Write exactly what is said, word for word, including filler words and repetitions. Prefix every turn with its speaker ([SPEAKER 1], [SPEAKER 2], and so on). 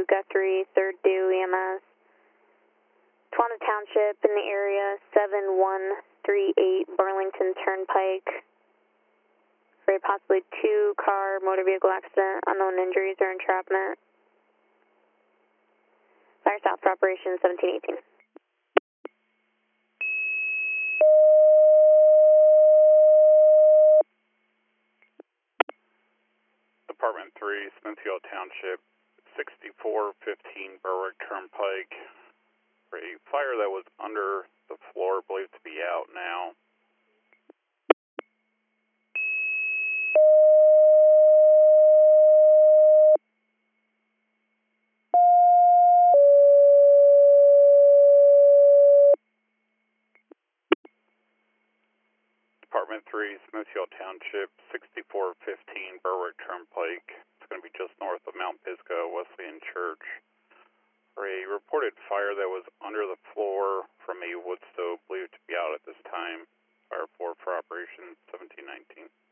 [SPEAKER 1] Guthrie, third due E M S. Tawanda Township in the area, seven one three eight Burlington Turnpike. For a possibly two-car motor vehicle accident, unknown injuries or entrapment. Fire south for operation seventeen eighteen.
[SPEAKER 2] Department three, Smithfield Township, sixty-four fifteen Berwick Turnpike. For a fire that was under the floor, believed to be out now. Department three, Smithfield Township, sixty-four fifteen Berwick Turnpike. It's going to be just north of Mount Pisgah, Wesleyan Church. For a reported fire that was under the floor from a wood stove, believed to be out at this time. Fire four for operation seventeen nineteen.